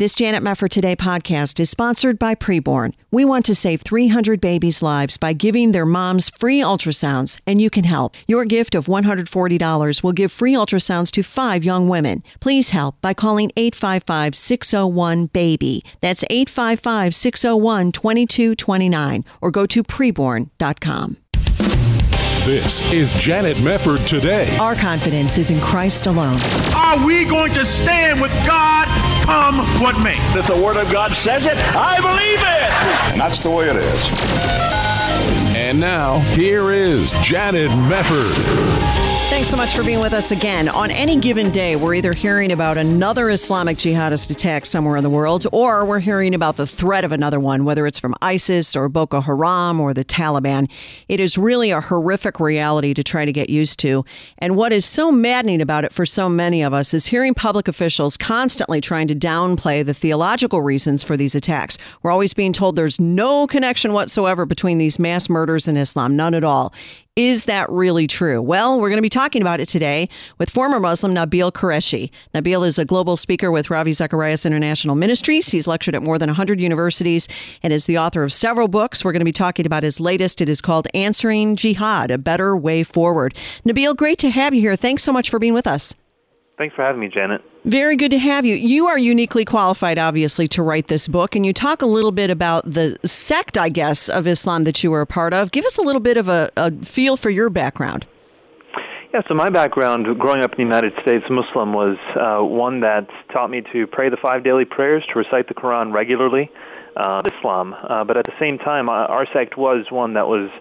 This Janet Mefford Today podcast is sponsored by Preborn. We want to save 300 babies' lives by giving their moms free ultrasounds, and you can help. Your gift of $140 will give free ultrasounds to 5 young women. Please help by calling 855-601-BABY. That's 855-601-2229, or go to preborn.com. This is Janet Mefford Today. Our confidence is in Christ alone. Are we going to stand with God come what may? If the Word of God says it, I believe it. And that's the way it is. And now, here is Janet Mefford. Thanks so much for being with us again. On any given day, we're either hearing about another Islamic jihadist attack somewhere in the world, or we're hearing about the threat of another one, whether it's from ISIS or Boko Haram or the Taliban. It is really a horrific reality to try to get used to. And what is so maddening about it for so many of us is hearing public officials constantly trying to downplay the theological reasons for these attacks. We're always being told there's no connection whatsoever between these mass murders and Islam, none at all. Is that really true? Well, we're going to be talking about it today with former Muslim Nabeel Qureshi. Nabeel is a global speaker with Ravi Zacharias International Ministries. He's lectured at more than 100 universities and is the author of several books. We're going to be talking about his latest. It is called Answering Jihad, A Better Way Forward. Nabeel, great to have you here. Thanks so much for being with us. Thanks for having me, Janet. Very good to have you. You are uniquely qualified, obviously, to write this book, and you talk a little bit about the sect, I guess, of Islam that you were a part of. Give us a little bit of a feel for your background. Yeah, so my background, growing up in the United States Muslim, was one that taught me to pray the 5 daily prayers, to recite the Quran regularly, Islam. But at the same time, our sect was one that was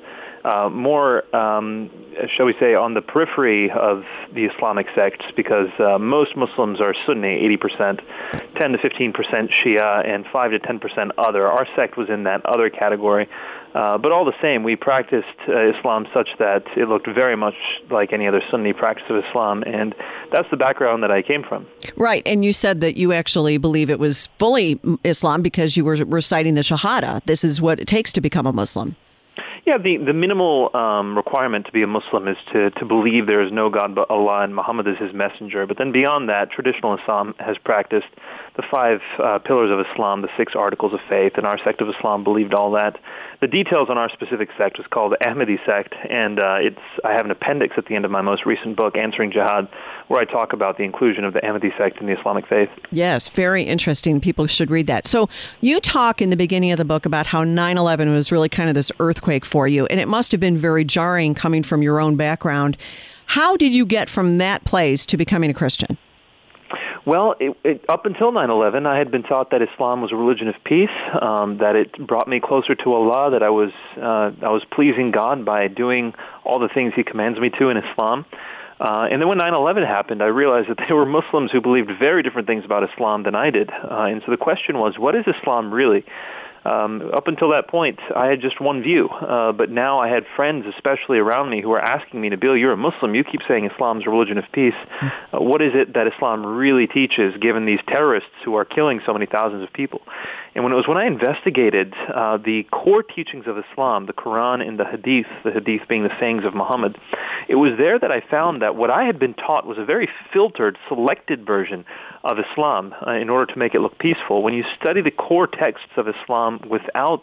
more, shall we say, on the periphery of the Islamic sects, because most Muslims are Sunni, 80%, 10 to 15% Shia, and 5 to 10% other. Our sect was in that other category. But all the same, we practiced Islam such that it looked very much like any other Sunni practice of Islam, and that's the background that I came from. Right, and you said that you actually believe it was fully Islam because you were reciting the Shahada. This is what it takes to become a Muslim. Yeah, the minimal requirement to be a Muslim is to believe there is no God but Allah and Muhammad is his messenger. But then beyond that, traditional Islam has practiced the 5 pillars of Islam, the 6 articles of faith, and our sect of Islam believed all that. The details on our specific sect is called the Ahmadi sect, and I have an appendix at the end of my most recent book, Answering Jihad, where I talk about the inclusion of the Ahmadi sect in the Islamic faith. Yes, very interesting. People should read that. So you talk in the beginning of the book about how 9/11 was really kind of this earthquake for you, and it must have been very jarring coming from your own background. How did you get from that place to becoming a Christian? Well, up until 9/11, I had been taught that Islam was a religion of peace, that it brought me closer to Allah, that I was pleasing God by doing all the things He commands me to in Islam. And then when 9/11 happened, I realized that there were Muslims who believed very different things about Islam than I did. And so the question was, what is Islam really? Up until that point, I had just one view, but now I had friends, especially around me, who were asking me, Nabeel, you're a Muslim, you keep saying Islam's a religion of peace. What is it that Islam really teaches, given these terrorists who are killing so many thousands of people? And when I investigated the core teachings of Islam, the Quran and the Hadith being the sayings of Muhammad, it was there that I found that what I had been taught was a very filtered, selected version of Islam in order to make it look peaceful. When you study the core texts of Islam without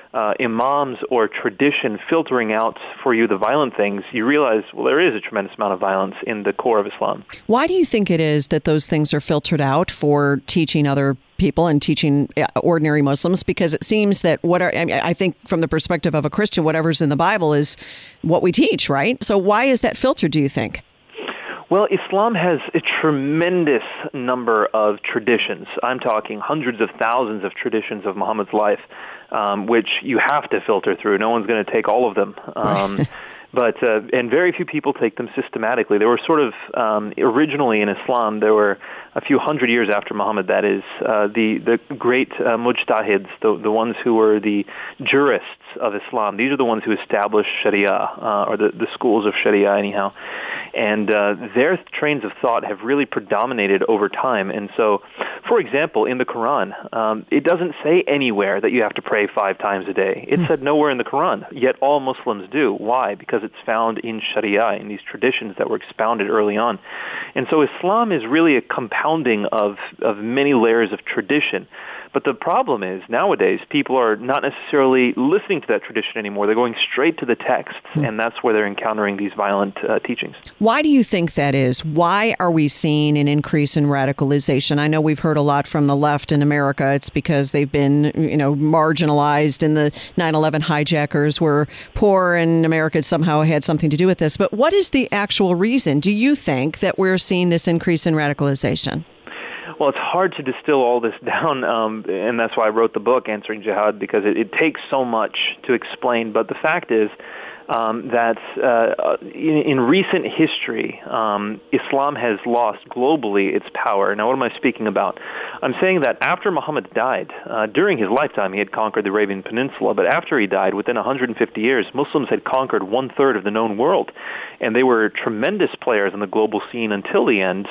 imams or tradition filtering out for you the violent things, you realize, well, there is a tremendous amount of violence in the core of Islam. Why do you think it is that those things are filtered out for teaching other people and teaching ordinary Muslims? Because it seems that I think from the perspective of a Christian, whatever's in the Bible is what we teach, right? So why is that filtered, do you think? Well, Islam has a tremendous number of traditions. I'm talking hundreds of thousands of traditions of Muhammad's life, which you have to filter through. No one's going to take all of them. And very few people take them systematically. They were sort of, originally in Islam, there were a few hundred years after Muhammad, that is, the great mujtahids, the ones who were the jurists of Islam. These are the ones who established Sharia, or the schools of Sharia anyhow. And their trains of thought have really predominated over time. And so For example, in the Quran, it doesn't say anywhere that you have to pray 5 times a day. It's said nowhere in the Quran, yet all Muslims do. Why? Because it's found in Sharia, in these traditions that were expounded early on. And so Islam is really a compounding of many layers of tradition. But the problem is, nowadays, people are not necessarily listening to that tradition anymore. They're going straight to the texts, and that's where they're encountering these violent teachings. Why do you think that is? Why are we seeing an increase in radicalization? I know we've heard a lot from the left in America. It's because they've been, marginalized, and the 9/11 hijackers were poor, and America somehow had something to do with this. But what is the actual reason, do you think, that we're seeing this increase in radicalization? Well, it's hard to distill all this down, and that's why I wrote the book, Answering Jihad, because it takes so much to explain. But the fact is that in recent history, Islam has lost globally its power. Now, what am I speaking about? I'm saying that after Muhammad died, during his lifetime, he had conquered the Arabian Peninsula, but after he died, within 150 years, Muslims had conquered 1/3 of the known world, and they were tremendous players on the global scene until the end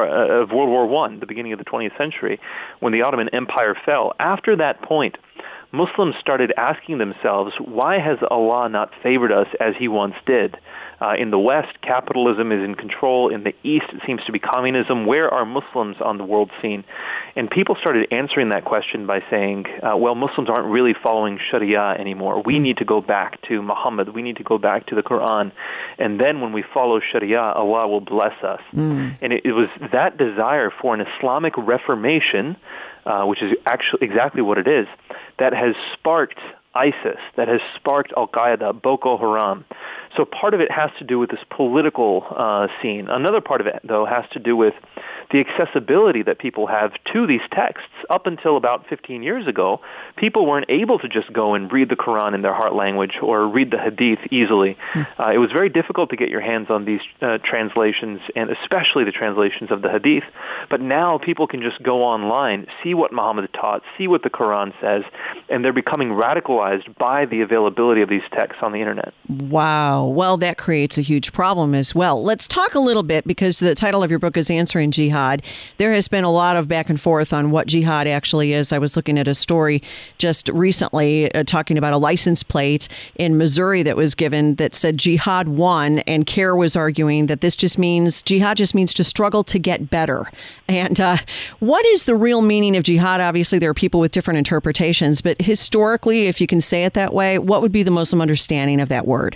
of World War I, the beginning of the 20th century, when the Ottoman Empire fell. After that point, Muslims started asking themselves, why has Allah not favored us as he once did? In the West, capitalism is in control. In the East, it seems to be communism. Where are Muslims on the world scene? And people started answering that question by saying, well, Muslims aren't really following Sharia anymore. We need to go back to Muhammad. We need to go back to the Quran. And then when we follow Sharia, Allah will bless us. And it was that desire for an Islamic reformation, which is actually exactly what it is, that has sparked ISIS, that has sparked Al-Qaeda, Boko Haram. So part of it has to do with this political scene. Another part of it, though, has to do with the accessibility that people have to these texts. Up until about 15 years ago, people weren't able to just go and read the Quran in their heart language or read the Hadith easily. It was very difficult to get your hands on these translations, and especially the translations of the Hadith. But now people can just go online, see what Muhammad taught, see what the Quran says, and they're becoming radicalized by the availability of these texts on the internet. Wow. Well, that creates a huge problem as well. Let's talk a little bit, because the title of your book is Answering Jihad. There has been a lot of back and forth on what jihad actually is. I was looking at a story just recently talking about a license plate in Missouri that was given that said Jihad 1, and CARE was arguing that this just means, jihad just means to struggle to get better. And what is the real meaning of jihad? Obviously, there are people with different interpretations, but historically, if you can say it that way, what would be the Muslim understanding of that word?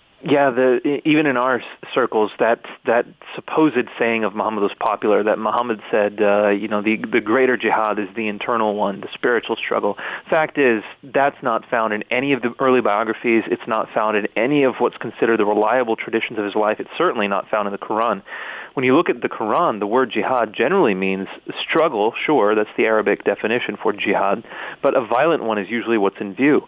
Yeah, even in our circles, that supposed saying of Muhammad was popular, that Muhammad said, the greater jihad is the internal one, the spiritual struggle. Fact is, that's not found in any of the early biographies. It's not found in any of what's considered the reliable traditions of his life. It's certainly not found in the Quran. When you look at the Quran, the word jihad generally means struggle. Sure, that's the Arabic definition for jihad, but a violent one is usually what's in view.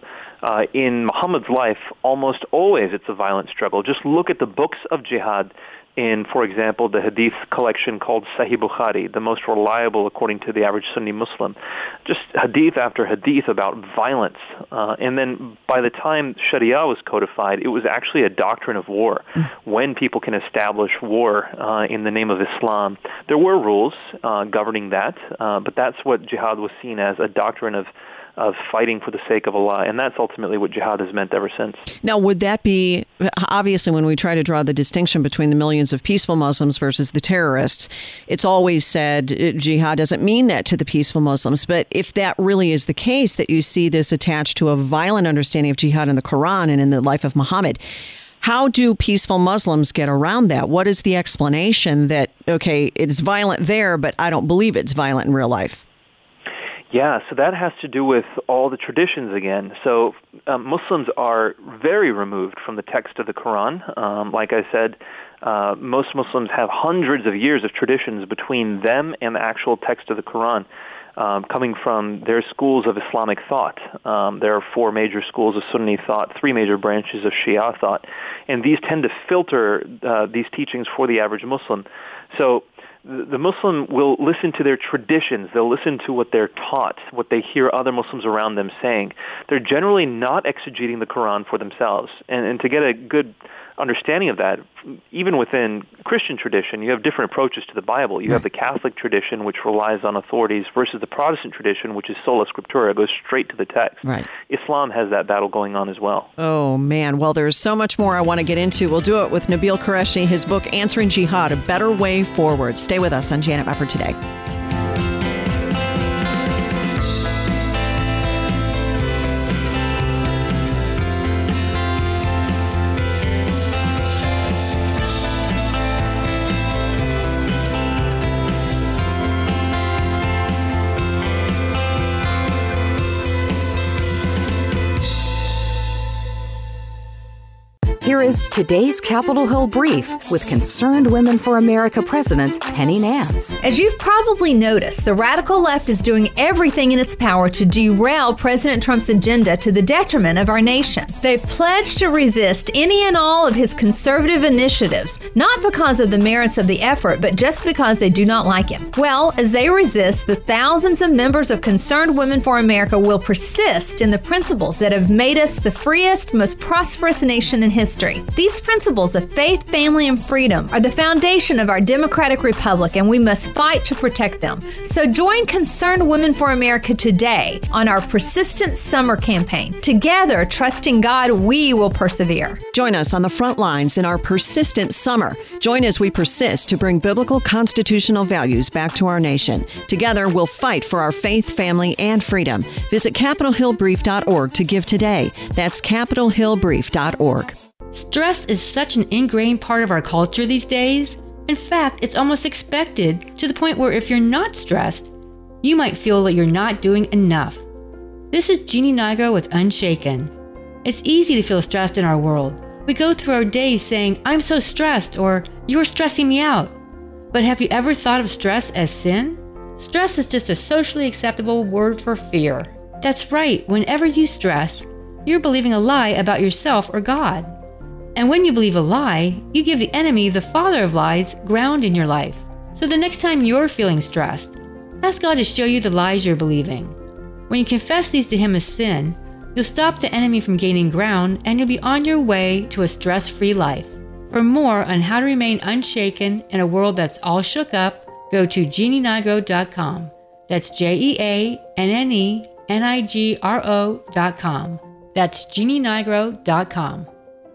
In Muhammad's life, almost always it's a violent struggle. Just look at the books of jihad in, for example, the hadith collection called Sahih Bukhari, the most reliable according to the average Sunni Muslim. Just hadith after hadith about violence. And then by the time Sharia was codified, it was actually a doctrine of war. When people can establish war in the name of Islam, there were rules governing that, but that's what jihad was seen as, a doctrine of fighting for the sake of Allah. And that's ultimately what jihad has meant ever since. Now, would that be, obviously, when we try to draw the distinction between the millions of peaceful Muslims versus the terrorists, it's always said jihad doesn't mean that to the peaceful Muslims. But if that really is the case, that you see this attached to a violent understanding of jihad in the Quran and in the life of Muhammad, how do peaceful Muslims get around that? What is the explanation that, okay, it's violent there, but I don't believe it's violent in real life? Yeah, so that has to do with all the traditions again. So Muslims are very removed from the text of the Quran. Like I said, most Muslims have hundreds of years of traditions between them and the actual text of the Quran, coming from their schools of Islamic thought. There are 4 major schools of Sunni thought, 3 major branches of Shia thought, and these tend to filter these teachings for the average Muslim. So the Muslim will listen to their traditions. They'll listen to what they're taught, what they hear other Muslims around them saying. They're generally not exegeting the Quran for themselves. And to get a good understanding of that, even within Christian tradition, you have different approaches to the Bible. You have the Catholic tradition, which relies on authorities, versus the Protestant tradition, which is sola scriptura, goes straight to the text. Right. Islam has that battle going on as well. Oh, man. Well, there's so much more I want to get into. We'll do it with Nabeel Qureshi, his book, Answering Jihad, A Better Way Forward. Stay with us on Janet Mefford Today. Here is today's Capitol Hill Brief with Concerned Women for America President Penny Nance. As you've probably noticed, the radical left is doing everything in its power to derail President Trump's agenda to the detriment of our nation. They've pledged to resist any and all of his conservative initiatives, not because of the merits of the effort, but just because they do not like him. Well, as they resist, the thousands of members of Concerned Women for America will persist in the principles that have made us the freest, most prosperous nation in history. These principles of faith, family, and freedom are the foundation of our democratic republic, and we must fight to protect them. So join Concerned Women for America today on our Persistent Summer campaign. Together, trusting God, we will persevere. Join us on the front lines in our Persistent Summer. Join as we persist to bring biblical constitutional values back to our nation. Together, we'll fight for our faith, family, and freedom. Visit CapitolHillBrief.org to give today. That's CapitolHillBrief.org. Stress is such an ingrained part of our culture these days. In fact, it's almost expected, to the point where if you're not stressed, you might feel that you're not doing enough. This is Jeannie Nigro with Unshaken. It's easy to feel stressed in our world. We go through our days saying, I'm so stressed, or you're stressing me out. But have you ever thought of stress as sin? Stress is just a socially acceptable word for fear. That's right, whenever you stress, you're believing a lie about yourself or God. And when you believe a lie, you give the enemy, the father of lies, ground in your life. So the next time you're feeling stressed, ask God to show you the lies you're believing. When you confess these to Him as sin, you'll stop the enemy from gaining ground, and you'll be on your way to a stress-free life. For more on how to remain unshaken in a world that's all shook up, go to JeannieNigro.com. That's JeannieNigro.com. That's JeannieNigro.com.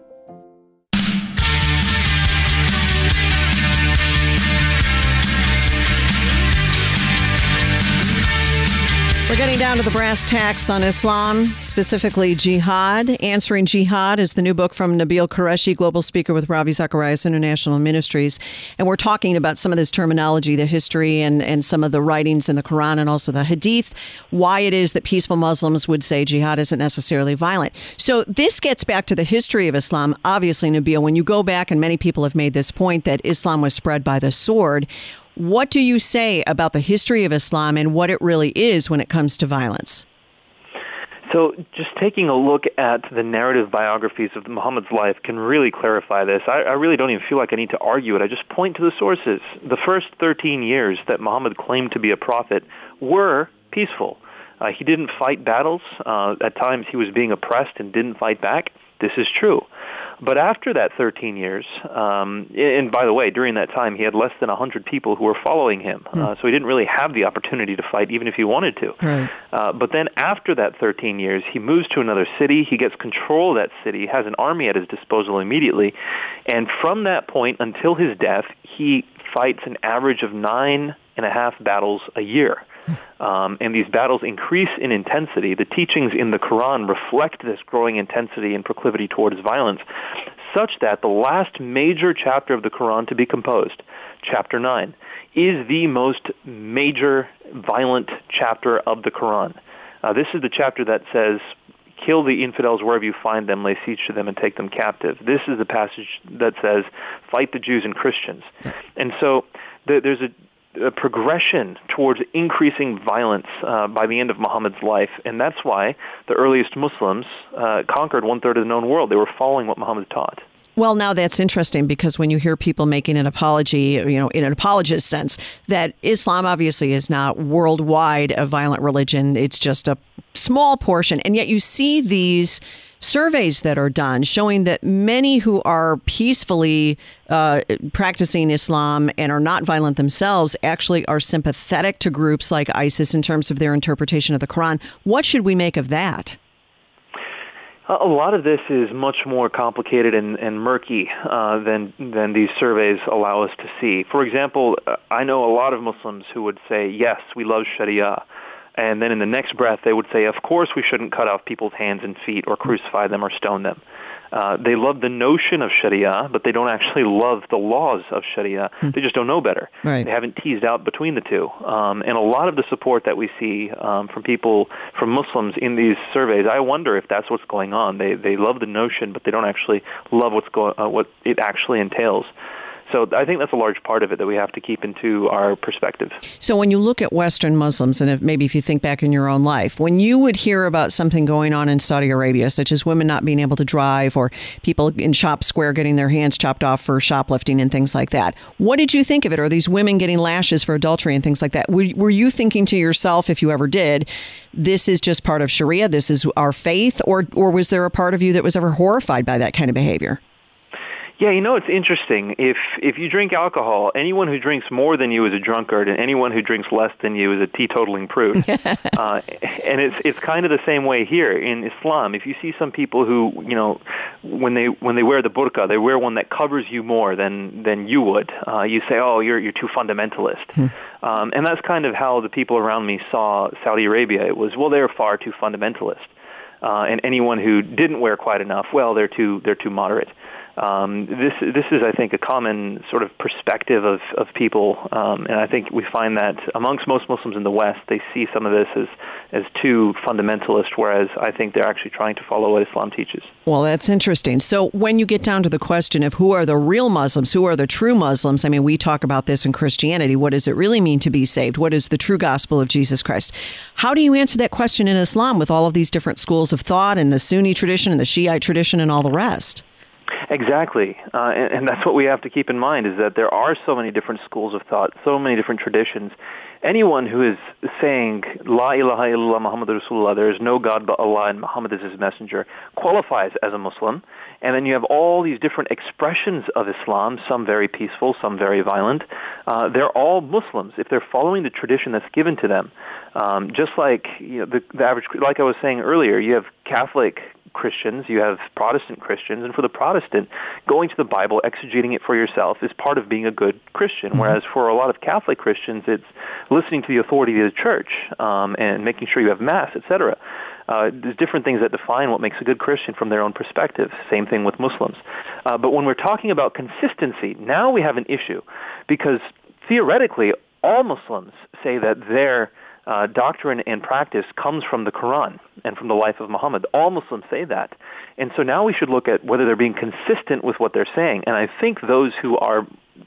We're getting down to the brass tacks on Islam, specifically jihad. Answering Jihad is the new book from Nabeel Qureshi, global speaker with Ravi Zacharias International Ministries. And we're talking about some of this terminology, the history and some of the writings in the Quran and also the Hadith, why it is that peaceful Muslims would say jihad isn't necessarily violent. So this gets back to the history of Islam. Obviously, Nabeel, when you go back, and many people have made this point, that Islam was spread by the sword. What do you say about the history of Islam and what it really is when it comes to violence? So just taking a look at the narrative biographies of Muhammad's life can really clarify this. I really don't even feel like I need to argue it. I just point to the sources. The first 13 years that Muhammad claimed to be a prophet were peaceful. He didn't fight battles. At times he was being oppressed and didn't fight back. This is true. But after that 13 years, and by the way, during that time, he had less than 100 people who were following him. So he didn't really have the opportunity to fight, even if he wanted to. Right. But then after that 13 years, he moves to another city. He gets control of that city, has an army at his disposal immediately. And from that point until his death, he fights an average of 9.5 battles a year. And these battles increase in intensity. The teachings in the Quran reflect this growing intensity and proclivity towards violence, such that the last major chapter of the Quran to be composed, chapter 9, is the most major violent chapter of the Quran. This is the chapter that says, kill the infidels wherever you find them, lay siege to them, and take them captive. This is the passage that says, fight the Jews and Christians. And so there's a progression towards increasing violence by the end of Muhammad's life, and that's why the earliest Muslims conquered one-third of the known world. They were following what Muhammad taught. Well, now that's interesting because when you hear people making an apology, in an apologist sense, that Islam obviously is not worldwide a violent religion. It's just a small portion. And yet you see these surveys that are done showing that many who are peacefully practicing Islam and are not violent themselves actually are sympathetic to groups like ISIS in terms of their interpretation of the Quran. What should we make of that? A lot of this is much more complicated and murky than these surveys allow us to see. For example, I know a lot of Muslims who would say, yes, we love Sharia. And then in the next breath, they would say, of course we shouldn't cut off people's hands and feet or crucify them or stone them. They love the notion of Sharia, but they don't actually love the laws of Sharia. They just don't know better. Right. They haven't teased out between the two. And a lot of the support that we see from people, from Muslims in these surveys, I wonder if that's what's going on. They love the notion, but they don't actually love what it actually entails. So I think that's a large part of it that we have to keep into our perspective. So when you look at Western Muslims, and if you think back in your own life, when you would hear about something going on in Saudi Arabia, such as women not being able to drive or people in Shop Square getting their hands chopped off for shoplifting and things like that, what did you think of it? Or these women getting lashes for adultery and things like that? Were you thinking to yourself, if you ever did, this is just part of Sharia, this is our faith, or was there a part of you that was ever horrified by that kind of behavior? Yeah, it's interesting. If you drink alcohol, anyone who drinks more than you is a drunkard, and anyone who drinks less than you is a teetotaling prude. And it's kind of the same way here in Islam. If you see some people who, when they wear the burqa, they wear one that covers you more than you would. You say, oh, you're too fundamentalist. And that's kind of how the people around me saw Saudi Arabia. It was, well, they're far too fundamentalist. And anyone who didn't wear quite enough, well, they're too moderate. This is, I think, a common sort of perspective of people, and I think we find that amongst most Muslims in the West, they see some of this as too fundamentalist, whereas I think they're actually trying to follow what Islam teaches. Well, that's interesting. So when you get down to the question of who are the real Muslims, who are the true Muslims, I mean, we talk about this in Christianity. What does it really mean to be saved? What is the true gospel of Jesus Christ? How do you answer that question in Islam with all of these different schools of thought and the Sunni tradition and the Shiite tradition and all the rest? Exactly. And that's what we have to keep in mind, is that there are so many different schools of thought, so many different traditions. Anyone who is saying, La ilaha illallah Muhammad Rasulullah, there is no God but Allah and Muhammad is his messenger, qualifies as a Muslim. And then you have all these different expressions of Islam, some very peaceful, some very violent. They're all Muslims if they're following the tradition that's given to them. Just like the average, like I was saying earlier, you have Catholic Christians, you have Protestant Christians, and for the Protestant, going to the Bible, exegeting it for yourself is part of being a good Christian, whereas for a lot of Catholic Christians, it's listening to the authority of the church and making sure you have Mass, etc. There's different things that define what makes a good Christian from their own perspective. Same thing with Muslims. But when we're talking about consistency, now we have an issue, because theoretically, all Muslims say that their doctrine and practice comes from the Quran and from the life of Muhammad. All Muslims say that. And so now we should look at whether they're being consistent with what they're saying. And I think those who are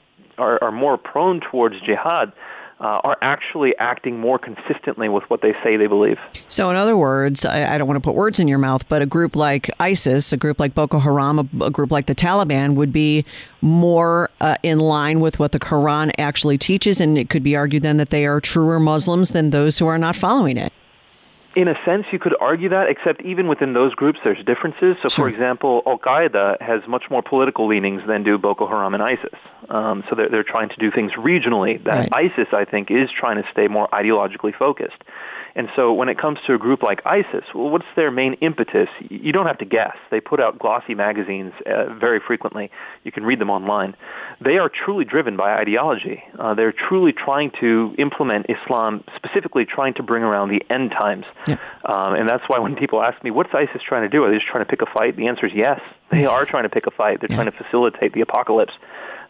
more prone towards jihad are actually acting more consistently with what they say they believe. So in other words, I don't want to put words in your mouth, but a group like ISIS, a group like Boko Haram, a group like the Taliban would be more in line with what the Quran actually teaches, and it could be argued then that they are truer Muslims than those who are not following it. In a sense, you could argue that, except even within those groups, there's differences. So, for example, Al-Qaeda has much more political leanings than do Boko Haram and ISIS. So they're trying to do things regionally. That ISIS, I think, is trying to stay more ideologically focused. And so when it comes to a group like ISIS, well, what's their main impetus? You don't have to guess. They put out glossy magazines very frequently. You can read them online. They are truly driven by ideology. They're truly trying to implement Islam, specifically trying to bring around the end times. Yeah. And that's why when people ask me, what's ISIS trying to do? Are they just trying to pick a fight? The answer is yes. They are trying to pick a fight. They're trying to facilitate the apocalypse.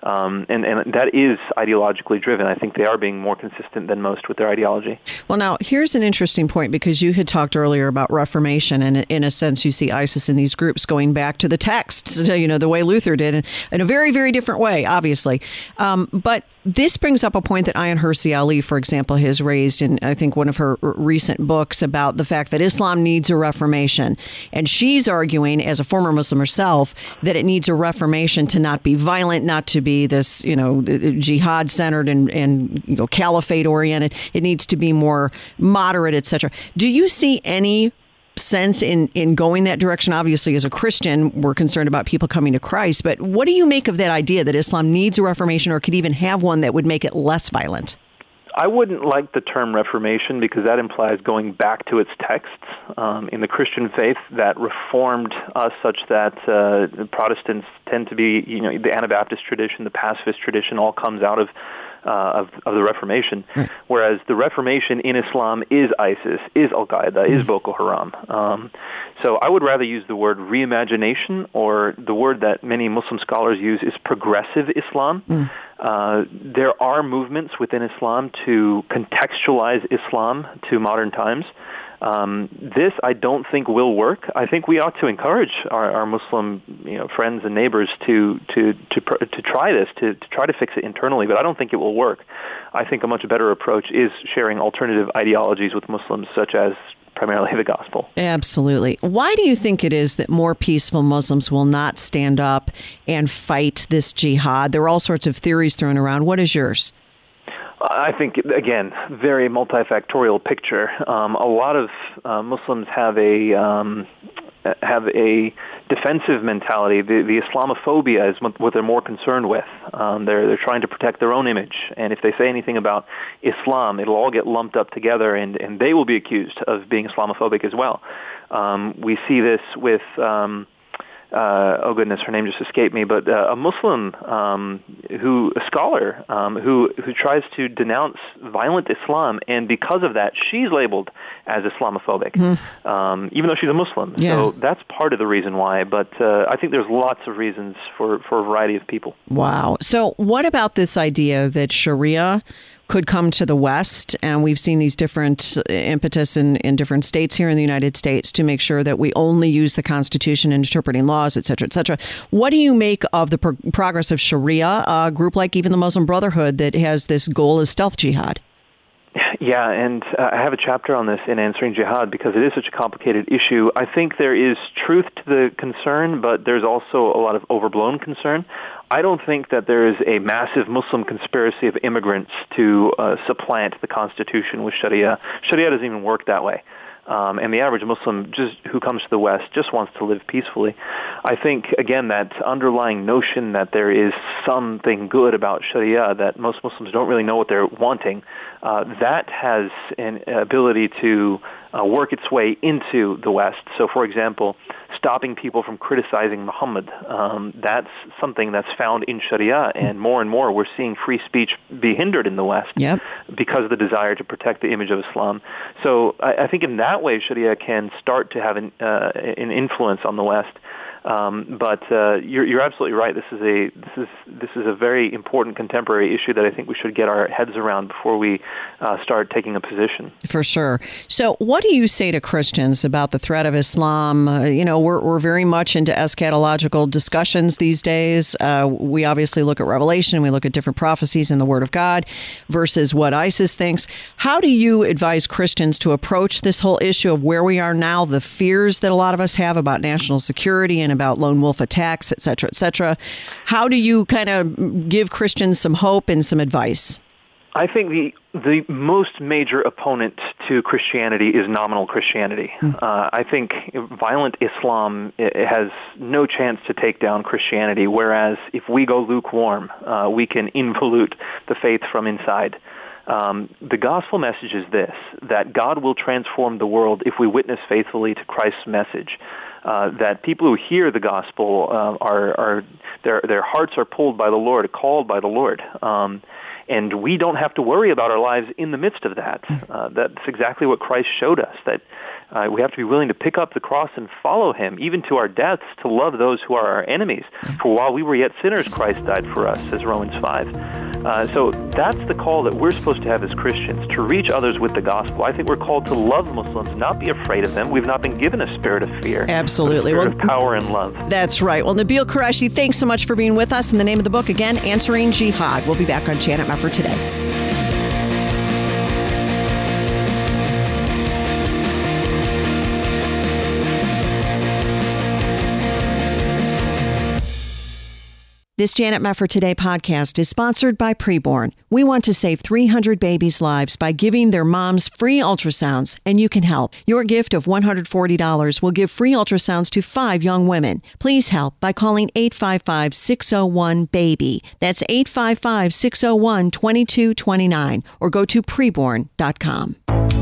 And that is ideologically driven. I think they are being more consistent than most with their ideology. Well, now, here's an interesting point, because you had talked earlier about Reformation, and in a sense, you see ISIS in these groups going back to the texts, the way Luther did, in a very, very different way, obviously. But this brings up a point that Ayaan Hirsi Ali, for example, has raised in, I think, one of her recent books about the fact that Islam needs a reformation. And she's arguing, as a former Muslim herself, that it needs a reformation to not be violent, not to be this, jihad-centered and caliphate-oriented. It needs to be more moderate, etc. Do you see any sense in going that direction? Obviously, as a Christian, we're concerned about people coming to Christ, but what do you make of that idea that Islam needs a reformation, or could even have one that would make it less violent? I wouldn't like the term Reformation, because that implies going back to its texts. In the Christian faith, that reformed us such that Protestants tend to be, the Anabaptist tradition, the pacifist tradition, all comes out of the Reformation, whereas the Reformation in Islam is ISIS, is Al-Qaeda, is Boko Haram. So I would rather use the word reimagination, or the word that many Muslim scholars use is progressive Islam. There are movements within Islam to contextualize Islam to modern times. This, I don't think, will work. I think we ought to encourage our Muslim, friends and neighbors to try this, to try to fix it internally. But I don't think it will work. I think a much better approach is sharing alternative ideologies with Muslims, such as primarily the gospel. Absolutely. Why do you think it is that more peaceful Muslims will not stand up and fight this jihad? There are all sorts of theories thrown around. What is yours? I think, again, very multifactorial picture. A lot of Muslims have a defensive mentality. The Islamophobia is what they're more concerned with. They're trying to protect their own image, and if they say anything about Islam, it'll all get lumped up together, and they will be accused of being Islamophobic as well. We see this with oh goodness, her name just escaped me, but a Muslim a scholar who tries to denounce violent Islam, and because of that, she's labeled as Islamophobic, even though she's a Muslim. Yeah. So that's part of the reason why, but I think there's lots of reasons for a variety of people. Wow. So what about this idea that Sharia could come to the West? And we've seen these different impetus in different states here in the United States to make sure that we only use the Constitution in interpreting laws, et cetera, et cetera. What do you make of the progress of Sharia, a group like even the Muslim Brotherhood that has this goal of stealth jihad? Yeah, and I have a chapter on this in Answering Jihad because it is such a complicated issue. I think there is truth to the concern, but there's also a lot of overblown concern. I don't think that there is a massive Muslim conspiracy of immigrants to supplant the Constitution with Sharia. Sharia doesn't even work that way. And the average Muslim who comes to the West just wants to live peacefully. I think, again, that underlying notion that there is something good about Sharia, that most Muslims don't really know what they're wanting, that has an ability to work its way into the West. So, for example, stopping people from criticizing Muhammad, that's something that's found in Sharia, and more we're seeing free speech be hindered in the West because of the desire to protect the image of Islam. So I think in that way Sharia can start to have an influence on the West. But you're absolutely right. This is a very important contemporary issue that I think we should get our heads around before we start taking a position. For sure. So, what do you say to Christians about the threat of Islam? We're very much into eschatological discussions these days. We obviously look at Revelation. We look at different prophecies in the Word of God versus what ISIS thinks. How do you advise Christians to approach this whole issue of where we are now, the fears that a lot of us have about national security and about lone wolf attacks, et cetera, et cetera? How do you kind of give Christians some hope and some advice? I think the most major opponent to Christianity is nominal Christianity. I think violent Islam has no chance to take down Christianity, whereas if we go lukewarm, we can involute the faith from inside. The gospel message is this, that God will transform the world if we witness faithfully to Christ's message. That people who hear the gospel their hearts are pulled by the Lord, called by the Lord. And we don't have to worry about our lives in the midst of that. That's exactly what Christ showed us, that We have to be willing to pick up the cross and follow him, even to our deaths, to love those who are our enemies. For while we were yet sinners, Christ died for us, says Romans 5. So that's the call that we're supposed to have as Christians, to reach others with the gospel. I think we're called to love Muslims, not be afraid of them. We've not been given a spirit of fear. Absolutely. But a spirit of power and love. That's right. Well, Nabeel Qureshi, thanks so much for being with us. And the name of the book, again, Answering Jihad. We'll be back on Janet Mefford Today. This Janet Mefford Today podcast is sponsored by Preborn. We want to save 300 babies' lives by giving their moms free ultrasounds, and you can help. Your gift of $140 will give free ultrasounds to 5 young women. Please help by calling 855-601-BABY. That's 855-601-2229, or go to preborn.com.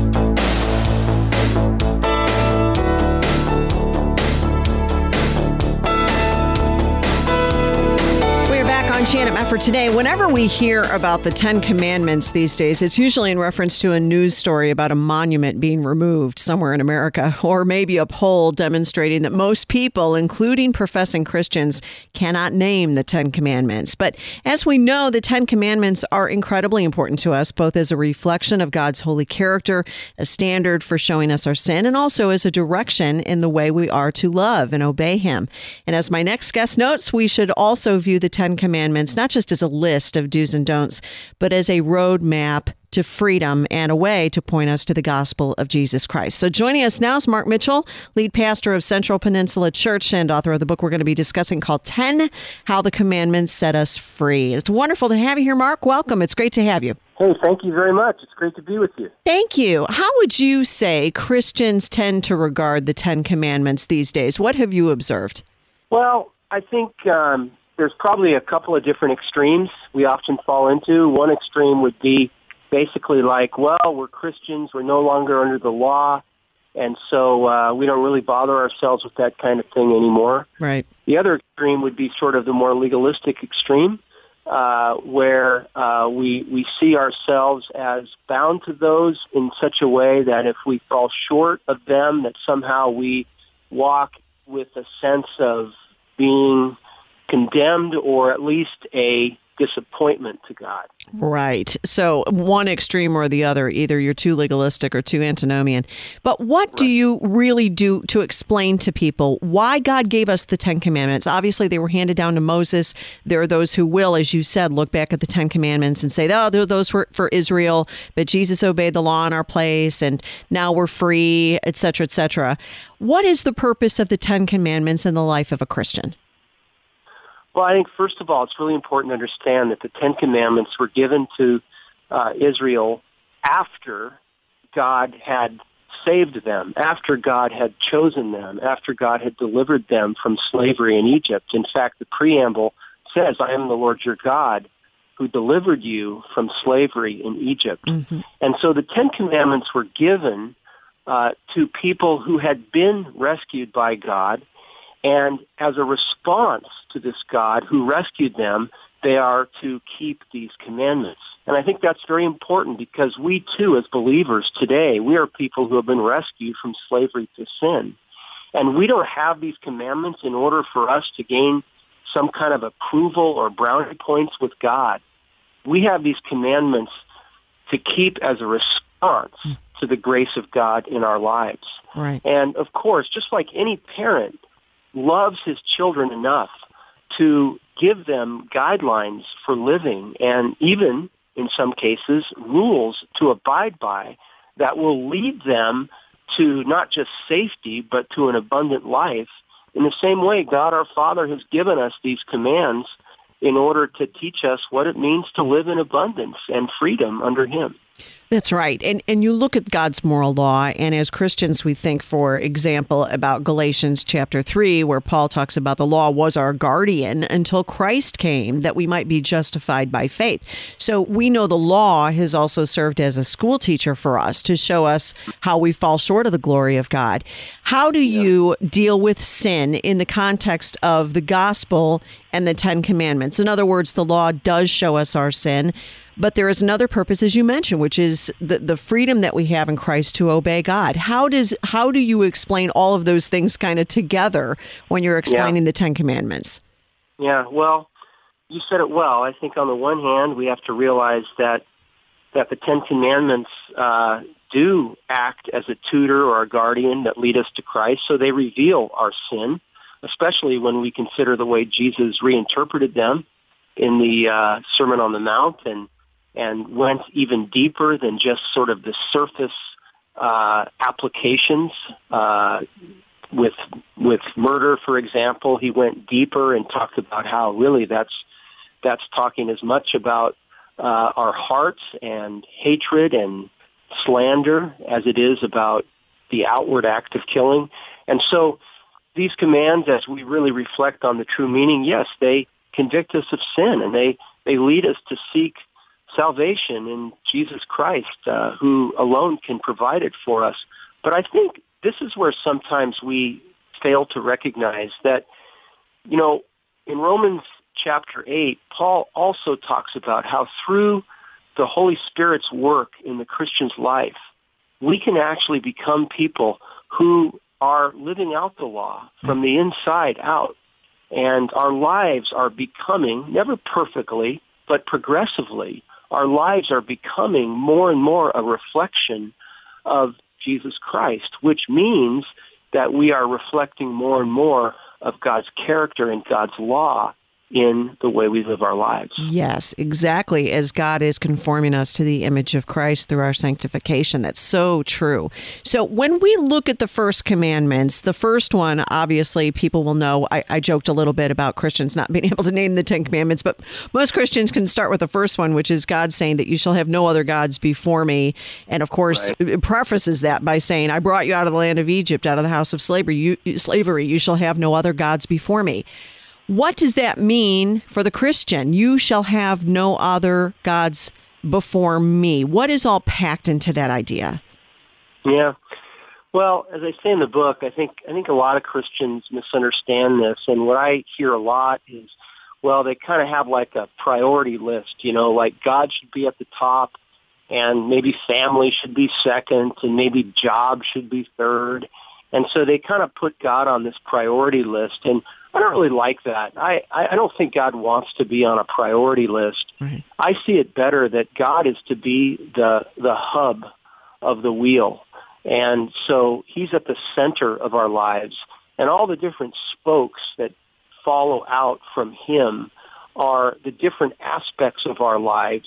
On Janet Mefford Today, whenever we hear about the 10 Commandments these days, it's usually in reference to a news story about a monument being removed somewhere in America, or maybe a poll demonstrating that most people, including professing Christians, cannot name the 10 Commandments. But as we know, the 10 Commandments are incredibly important to us, both as a reflection of God's holy character, a standard for showing us our sin, and also as a direction in the way we are to love and obey him. And as my next guest notes, we should also view the 10 Commandments not just as a list of do's and don'ts, but as a roadmap to freedom and a way to point us to the gospel of Jesus Christ. So joining us now is Mark Mitchell, lead pastor of Central Peninsula Church and author of the book we're going to be discussing called 10, How the Commandments Set Us Free. It's wonderful to have you here, Mark. Welcome. It's great to have you. Hey, thank you very much. It's great to be with you. Thank you. How would you say Christians tend to regard the 10 Commandments these days? What have you observed? Well, I think there's probably a couple of different extremes we often fall into. One extreme would be basically like, well, we're Christians, we're no longer under the law, and so we don't really bother ourselves with that kind of thing anymore. Right. The other extreme would be sort of the more legalistic extreme, where we see ourselves as bound to those in such a way that if we fall short of them, that somehow we walk with a sense of being condemned or at least a disappointment to God. Right. So one extreme or the other, either you're too legalistic or too antinomian. But what do you really do to explain to people why God gave us the 10 Commandments? Obviously, they were handed down to Moses. There are those who will, as you said, look back at the 10 Commandments and say, oh, those were for Israel, but Jesus obeyed the law in our place, and now we're free, et cetera, et cetera. What is the purpose of the 10 Commandments in the life of a Christian? Well, I think, first of all, it's really important to understand that the 10 Commandments were given to Israel after God had saved them, after God had chosen them, after God had delivered them from slavery in Egypt. In fact, the preamble says, I am the Lord your God who delivered you from slavery in Egypt. Mm-hmm. And so the 10 Commandments were given to people who had been rescued by God. And as a response to this God who rescued them, they are to keep these commandments. And I think that's very important because we, too, as believers today, we are people who have been rescued from slavery to sin. And we don't have these commandments in order for us to gain some kind of approval or brownie points with God. We have these commandments to keep as a response to the grace of God in our lives. Right. And, of course, just like any parent loves his children enough to give them guidelines for living and even, in some cases, rules to abide by that will lead them to not just safety but to an abundant life. In the same way, God our Father has given us these commands in order to teach us what it means to live in abundance and freedom under him. That's right. And you look at God's moral law, and as Christians, we think, for example, about Galatians chapter 3, where Paul talks about the law was our guardian until Christ came, that we might be justified by faith. So we know the law has also served as a school teacher for us to show us how we fall short of the glory of God. How do you deal with sin in the context of the gospel and the 10 Commandments? In other words, the law does show us our sin, But there is another purpose, as you mentioned, which is the freedom that we have in Christ to obey God. How do you explain all of those things kind of together when you're explaining the Ten Commandments? Yeah, well, you said it well. I think on the one hand, we have to realize that the Ten Commandments do act as a tutor or a guardian that lead us to Christ, so they reveal our sin, especially when we consider the way Jesus reinterpreted them in the Sermon on the Mount and went even deeper than just sort of the surface applications. With murder, for example, he went deeper and talked about how really that's talking as much about our hearts and hatred and slander as it is about the outward act of killing. And so these commands, as we really reflect on the true meaning, yes, they convict us of sin, and they lead us to seek salvation in Jesus Christ, who alone can provide it for us. But I think this is where sometimes we fail to recognize that, you know, in Romans chapter 8, Paul also talks about how through the Holy Spirit's work in the Christian's life, we can actually become people who are living out the law from the inside out. And our lives are becoming, never perfectly, but progressively, our lives are becoming more and more a reflection of Jesus Christ, which means that we are reflecting more and more of God's character and God's law in the way we live our lives. Yes, exactly. As God is conforming us to the image of Christ through our sanctification. That's so true. So when we look at the first commandments, the first one, obviously, people will know, I joked a little bit about Christians not being able to name the 10 commandments, but most Christians can start with the first one, which is God saying that you shall have no other gods before me. And of course, it prefaces that by saying, I brought you out of the land of Egypt, out of the house of slavery. You shall have no other gods before me. What does that mean for the Christian? You shall have no other gods before me. What is all packed into that idea? Yeah. Well, as I say in the book, I think a lot of Christians misunderstand this. And what I hear a lot is, well, they kind of have like a priority list, you know, like God should be at the top and maybe family should be second and maybe job should be third. And so they kind of put God on this priority list. And I don't really like that. I don't think God wants to be on a priority list. Right. I see it better that God is to be the hub of the wheel. And so he's at the center of our lives. And all the different spokes that follow out from him are the different aspects of our lives,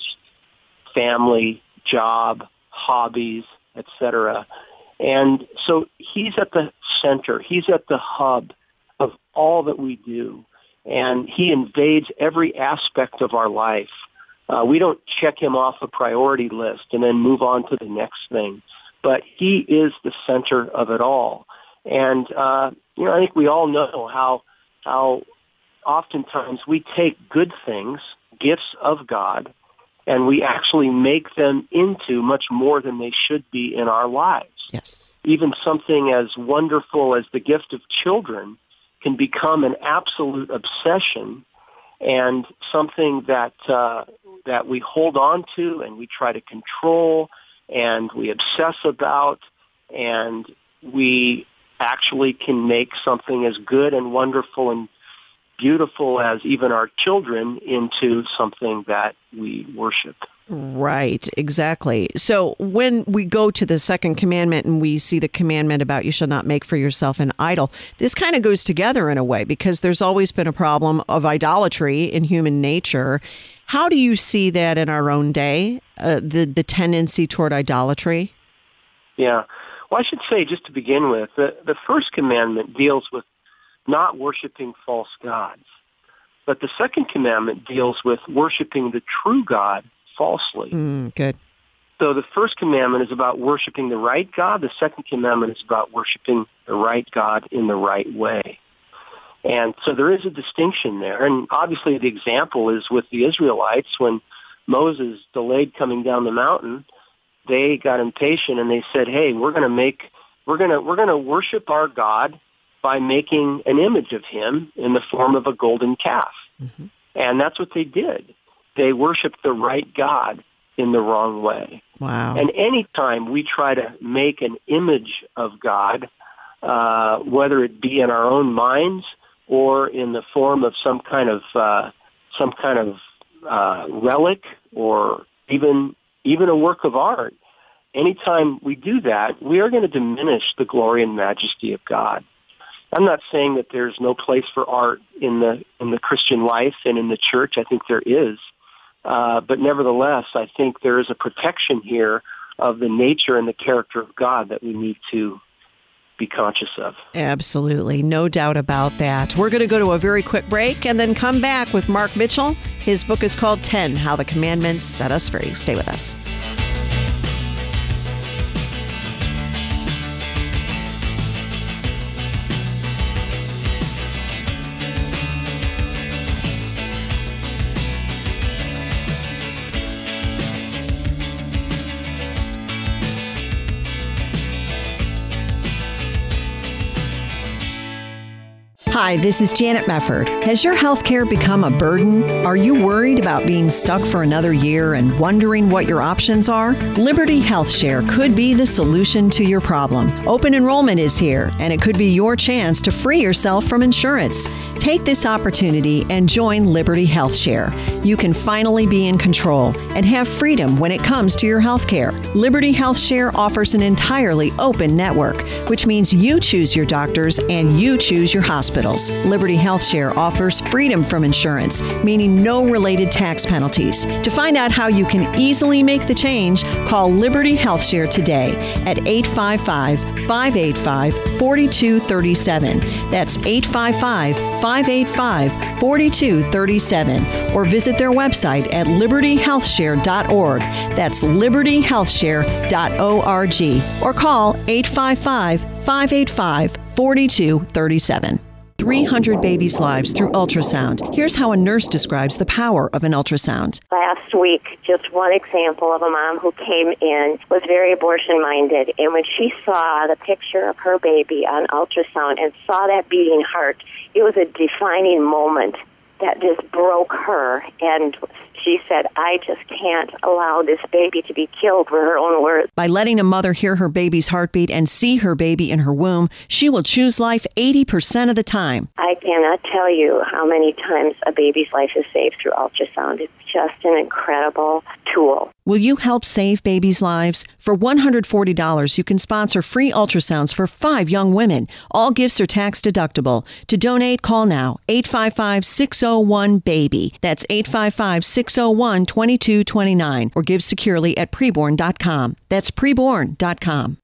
family, job, hobbies, etc. And so he's at the center. He's at the hub of all that we do. And he invades every aspect of our life. We don't check him off a priority list and then move on to the next thing. But he is the center of it all. And, I think we all know how oftentimes we take good things, gifts of God, and we actually make them into much more than they should be in our lives. Yes. Even something as wonderful as the gift of children can become an absolute obsession and something that we hold on to and we try to control and we obsess about, and we actually can make something as good and wonderful and beautiful as even our children into something that we worship. Right, exactly. So when we go to the second commandment and we see the commandment about you shall not make for yourself an idol, this kind of goes together in a way because there's always been a problem of idolatry in human nature. How do you see that in our own day, the tendency toward idolatry? Yeah. Well, I should say, just to begin with, the first commandment deals with not worshiping false gods. But the second commandment deals with worshiping the true God falsely. Good. So the first commandment is about worshiping the right God. The second commandment is about worshiping the right God in the right way. And so there is a distinction there. And obviously the example is with the Israelites. When Moses delayed coming down the mountain, they got impatient and they said, hey, we're going to worship our God by making an image of him in the form of a golden calf. Mm-hmm. And that's what they did. they worship the right God in the wrong way. Wow. And anytime we try to make an image of God, whether it be in our own minds or in the form of some kind of relic or even a work of art, anytime we do that, we are going to diminish the glory and majesty of God. I'm not saying that there's no place for art in the Christian life and in the church. I think there is. But nevertheless, I think there is a protection here of the nature and the character of God that we need to be conscious of. Absolutely. No doubt about that. We're going to go to a very quick break and then come back with Mark Mitchell. His book is called 10, How the Commandments Set Us Free. Stay with us. Hi, this is Janet Mefford. Has your health care become a burden? Are you worried about being stuck for another year and wondering what your options are? Liberty Health Share could be the solution to your problem. Open enrollment is here, and it could be your chance to free yourself from insurance. Take this opportunity and join Liberty Health Share. You can finally be in control and have freedom when it comes to your health care. Liberty Health Share offers an entirely open network, which means you choose your doctors and you choose your hospitals. Liberty Health Share offers freedom from insurance, meaning no related tax penalties. To find out how you can easily make the change, call Liberty Health Share today at 855-585-4237. That's 855-585-4237. Or visit their website at libertyhealthshare.org. That's libertyhealthshare.org. Or call 855-585-4237. 300 babies' lives through ultrasound. Here's how a nurse describes the power of an ultrasound. Last week, just one example of a mom who came in, was very abortion-minded, and when she saw the picture of her baby on ultrasound and saw that beating heart, it was a defining moment that just broke her, and she said, I just can't allow this baby to be killed, were her own words. By letting a mother hear her baby's heartbeat and see her baby in her womb, she will choose life 80% of the time. I cannot tell you how many times a baby's life is saved through ultrasound. It's just an incredible tool. Will you help save babies' lives? For $140, you can sponsor free ultrasounds for 5 young women. All gifts are tax deductible. To donate, call now, 855-601-BABY. That's 855-601-2229. Or give securely at preborn.com. That's preborn.com.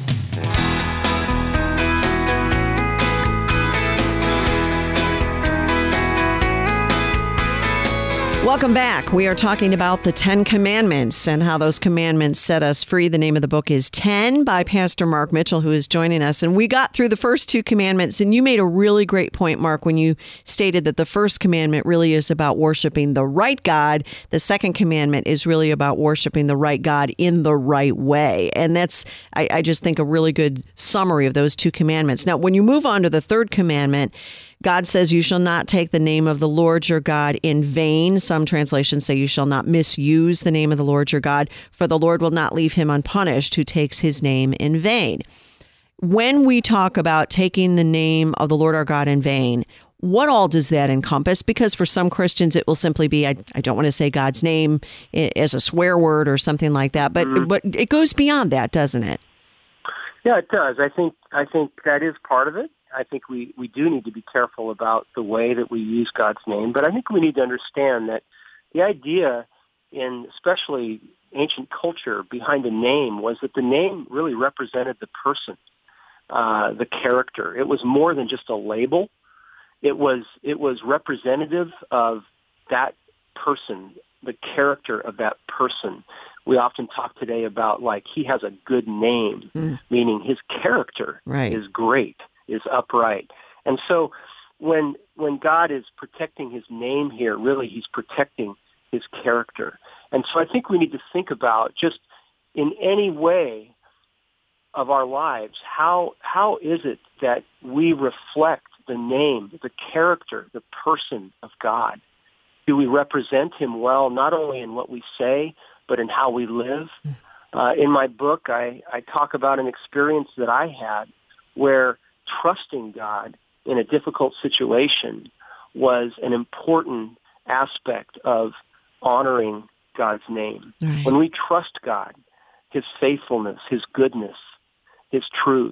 Welcome back. We are talking about the 10 Commandments and how those commandments set us free. The name of the book is 10 by Pastor Mark Mitchell, who is joining us. And we got through the first 2 commandments. And you made a really great point, Mark, when you stated that the first commandment really is about worshiping the right God. The second commandment is really about worshiping the right God in the right way. And that's, I just think, a really good summary of those 2 commandments. Now, when you move on to the third commandment, God says you shall not take the name of the Lord your God in vain. Some translations say you shall not misuse the name of the Lord your God, for the Lord will not leave him unpunished who takes his name in vain. When we talk about taking the name of the Lord our God in vain, what all does that encompass? Because for some Christians, it will simply be, I don't want to say God's name as a swear word or something like that, but it goes beyond that, doesn't it? Yeah, it does. I think that is part of it. I think we do need to be careful about the way that we use God's name, but I think we need to understand that the idea in especially ancient culture behind a name was that the name really represented the person, the character. It was more than just a label. It was representative of that person, the character of that person. We often talk today about, like, he has a good name, meaning his character is great, is upright. And so when God is protecting his name here, really he's protecting his character. And so I think we need to think about, just in any way of our lives, how is it that we reflect the name, the character, the person of God Do we represent him well, not only in what we say, but in how we live? In my book, I talk about an experience that I had where trusting God in a difficult situation was an important aspect of honoring God's name. Right. When we trust God, his faithfulness, his goodness, his truth,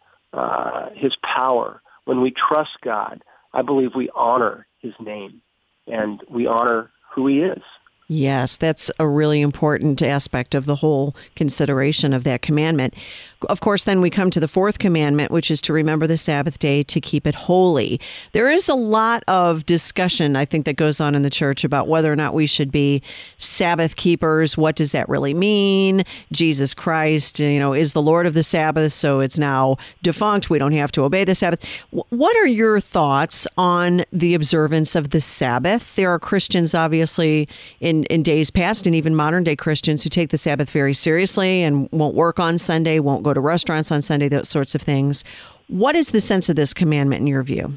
his power, when we trust God, I believe we honor his name and we honor who he is. Yes, that's a really important aspect of the whole consideration of that commandment. Of course, then we come to the fourth commandment, which is to remember the Sabbath day to keep it holy. There is a lot of discussion, I think, that goes on in the church about whether or not we should be Sabbath keepers. What does that really mean? Jesus Christ, is the Lord of the Sabbath, so it's now defunct. We don't have to obey the Sabbath. What are your thoughts on the observance of the Sabbath? There are Christians, obviously, in days past, and even modern day Christians who take the Sabbath very seriously and won't work on Sunday, won't go to restaurants on Sunday, those sorts of things. What is the sense of this commandment in your view?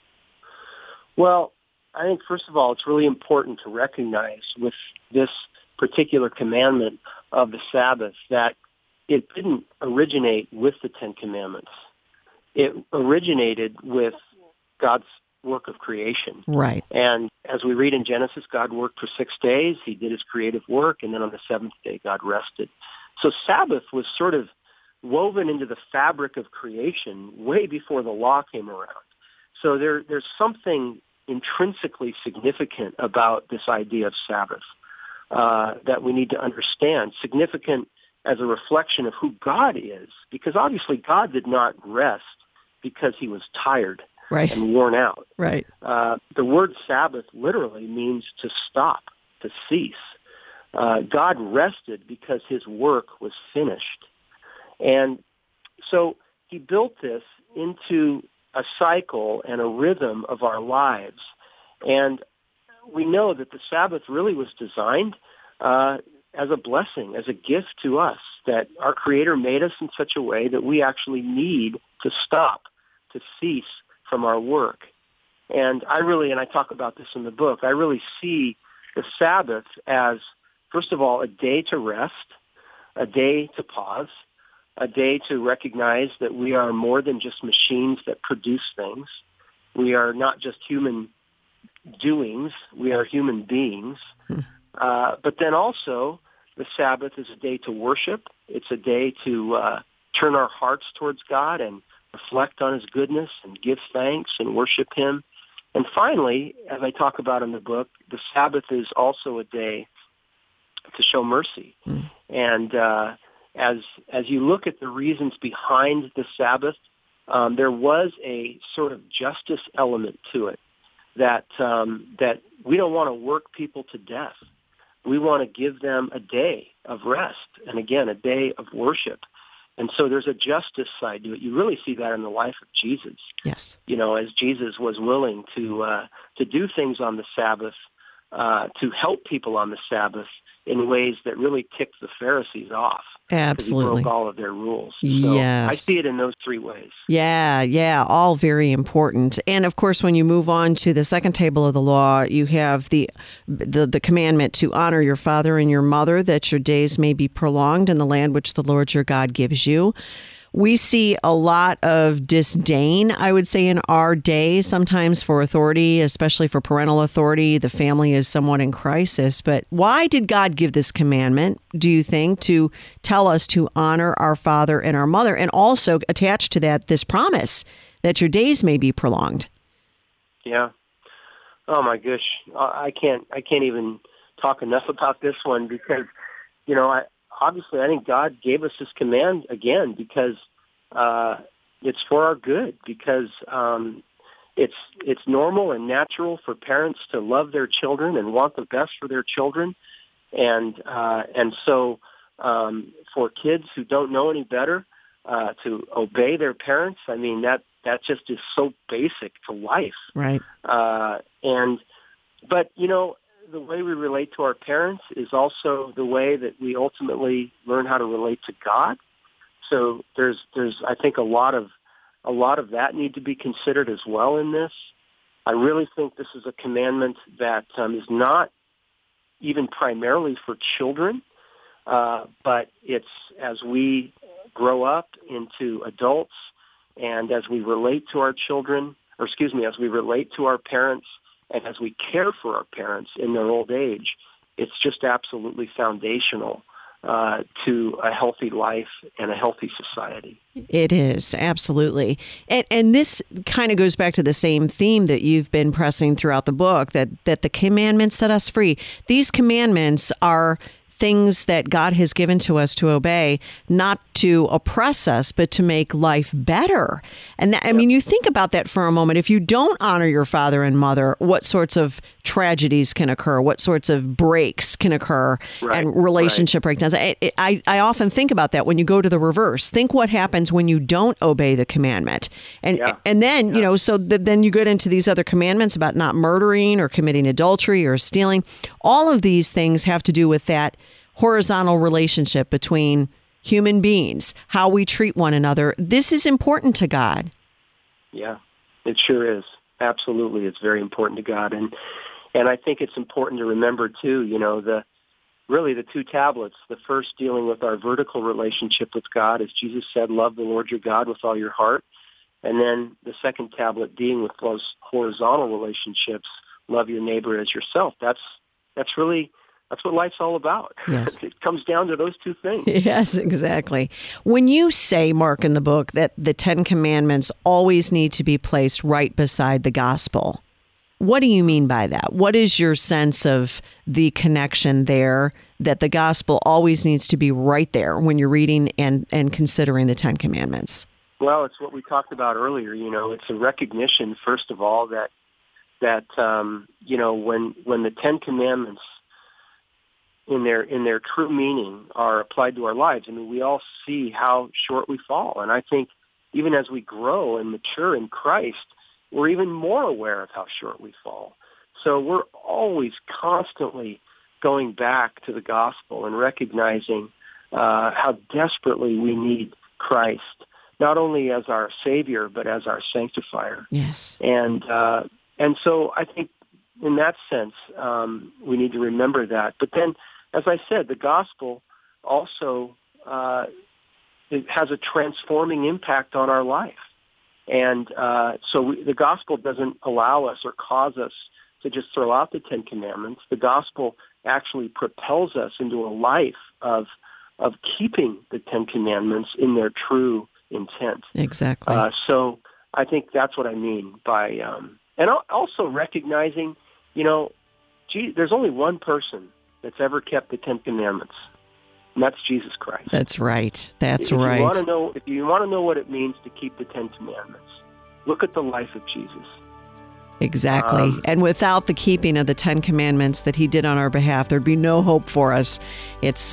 Well, I think, first of all, it's really important to recognize with this particular commandment of the Sabbath that it didn't originate with the Ten Commandments. It originated with God's work of creation. Right. And as we read in Genesis, God worked for 6 days. He did his creative work. And then on the seventh day, God rested. So Sabbath was sort of woven into the fabric of creation way before the law came around. So there's something intrinsically significant about this idea of Sabbath that we need to understand, significant as a reflection of who God is, because obviously God did not rest because he was tired. Right. And worn out. Right. The word Sabbath literally means to stop, to cease. God rested because his work was finished. And so he built this into a cycle and a rhythm of our lives. And we know that the Sabbath really was designed as a blessing, as a gift to us, that our Creator made us in such a way that we actually need to stop, to cease from our work. And I talk about this in the book, I really see the Sabbath as, first of all, a day to rest, a day to pause, a day to recognize that we are more than just machines that produce things. We are not just human doings, we are human beings. But then also, the Sabbath is a day to worship. It's a day to turn our hearts towards God and reflect on his goodness and give thanks and worship him. And finally, as I talk about in the book, the Sabbath is also a day to show mercy. And as you look at the reasons behind the Sabbath, there was a sort of justice element to it, that we don't want to work people to death. We want to give them a day of rest, and again, a day of worship. And so there's a justice side to it. You really see that in the life of Jesus. Yes. As Jesus was willing to do things on the Sabbath, to help people on the Sabbath in ways that really ticked the Pharisees off. Absolutely. He broke all of their rules. So yes. I see it in those three ways. Yeah, all very important. And of course, when you move on to the second table of the law, you have the commandment to honor your father and your mother, that your days may be prolonged in the land which the Lord your God gives you. We see a lot of disdain, I would say, in our day, sometimes for authority, especially for parental authority. The family is somewhat in crisis. But why did God give this commandment, do you think, to tell us to honor our father and our mother, and also attach to that this promise that your days may be prolonged? Yeah. Oh my gosh, I can't even talk enough about this one, because obviously, I think God gave us this command again because it's for our good, because it's normal and natural for parents to love their children and want the best for their children, and so for kids who don't know any better to obey their parents. I mean, that just is so basic to life, right? But the way we relate to our parents is also the way that we ultimately learn how to relate to God. So there's I think a lot of that need to be considered as well in this. I really think this is a commandment that is not even primarily for children, but it's as we grow up into adults and as we relate to our children, as we relate to our parents and as we care for our parents in their old age, it's just absolutely foundational to a healthy life and a healthy society. It is, absolutely. And this kind of goes back to the same theme that you've been pressing throughout the book, that the commandments set us free. These commandments are things that God has given to us to obey, not to oppress us, but to make life better. And I mean, you think about that for a moment. If you don't honor your father and mother, what sorts of tragedies can occur? What sorts of breaks can occur and relationship breakdowns? I often think about that when you go to the reverse. Think what happens when you don't obey the commandment. And then, you know, so then you get into these other commandments about not murdering or committing adultery or stealing. All of these things have to do with that horizontal relationship between human beings, how we treat one another. This is important to God. Yeah, it sure is. Absolutely. It's very important to God. And I think it's important to remember, too, you know, the two tablets, the first dealing with our vertical relationship with God, as Jesus said, love the Lord your God with all your heart. And then the second tablet dealing with those horizontal relationships, love your neighbor as yourself. That's what life's all about. Yes. It comes down to those two things. Yes, exactly. When you say, Mark, in the book, that the Ten Commandments always need to be placed right beside the gospel, what do you mean by that? What is your sense of the connection there, that the gospel always needs to be right there when you're reading and considering the Ten Commandments? Well, it's what we talked about earlier. You know, it's a recognition, first of all, that you know, when the Ten Commandments in their true meaning are applied to our lives, I mean, we all see how short we fall. And I think even as we grow and mature in Christ, we're even more aware of how short we fall. So we're always constantly going back to the gospel and recognizing how desperately we need Christ, not only as our Savior, but as our sanctifier. Yes. And so I think in that sense, we need to remember that. But then, as I said, the gospel also it has a transforming impact on our life. And so the gospel doesn't allow us or cause us to just throw out the Ten Commandments. The gospel actually propels us into a life of keeping the Ten Commandments in their true intent. Exactly. So I think that's what I mean by, and also recognizing, you know, there's only one person that's ever kept the Ten Commandments, and that's Jesus Christ. That's right. That's right. If you want to know what it means to keep the Ten Commandments, look at the life of Jesus. Exactly. And without the keeping of the Ten Commandments that he did on our behalf, there'd be no hope for us. It's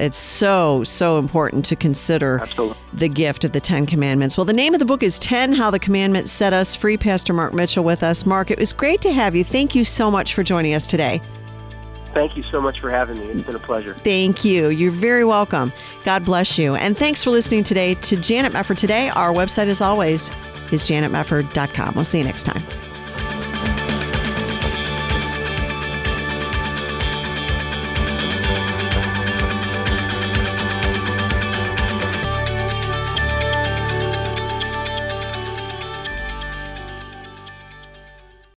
so important to consider the gift of the Ten Commandments. Well, the name of the book is 10, How the Commandments Set Us Free. Pastor Mark Mitchell with us. Mark, it was great to have you. Thank you so much for joining us today. Thank you so much for having me. It's been a pleasure. Thank you. You're very welcome. God bless you. And thanks for listening today to Janet Mefford Today. Our website, as always, is janetmefford.com. We'll see you next time.